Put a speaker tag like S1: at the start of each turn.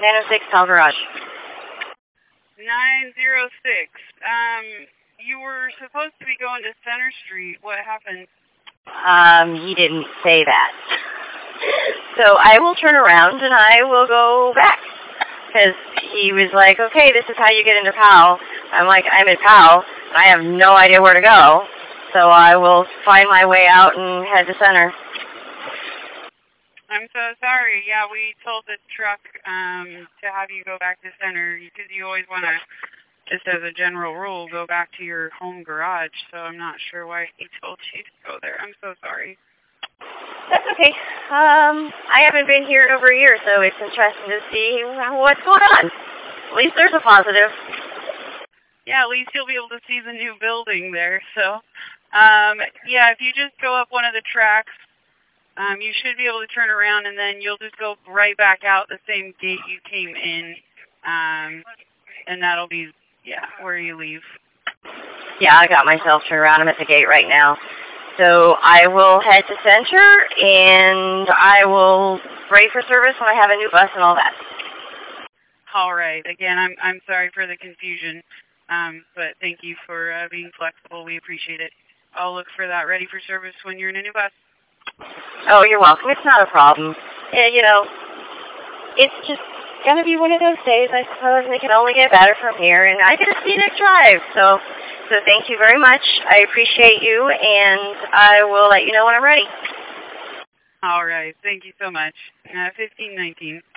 S1: 906 Tall Garage.
S2: 906. You were supposed to be going to Center Street. What happened?
S1: He didn't say that. So I will turn around and I will go back. Because he was like, okay, this is how you get into POW. I'm like, I'm in POW. I have no idea where to go. So I will find my way out and head to Center.
S2: I'm so sorry. Yeah, we told the truck to have you go back to Center because you always want to, just as a general rule, go back to your home garage. So I'm not sure why he told you to go there. I'm so sorry.
S1: That's okay. I haven't been here in over a year, so it's interesting to see what's going on. At least there's a positive.
S2: Yeah, at least you'll be able to see the new building there. So, yeah, if you just go up one of the tracks, you should be able to turn around, and then you'll just go right back out the same gate you came in, and that'll be, yeah, where you leave.
S1: Yeah, I got myself turned around. I'm at the gate right now. So I will head to Center, and I will ready for service when I have a new bus and all that.
S2: All right. Again, I'm sorry for the confusion, but thank you for being flexible. We appreciate it. I'll look for that ready for service when you're in a new bus.
S1: Oh, you're welcome. It's not a problem. Yeah, you know, it's just going to be one of those days, I suppose, and it can only get better from here, and I get a scenic drive, so thank you very much. I appreciate you, and I will let you know when I'm ready.
S2: All right. Thank you so much. 1519.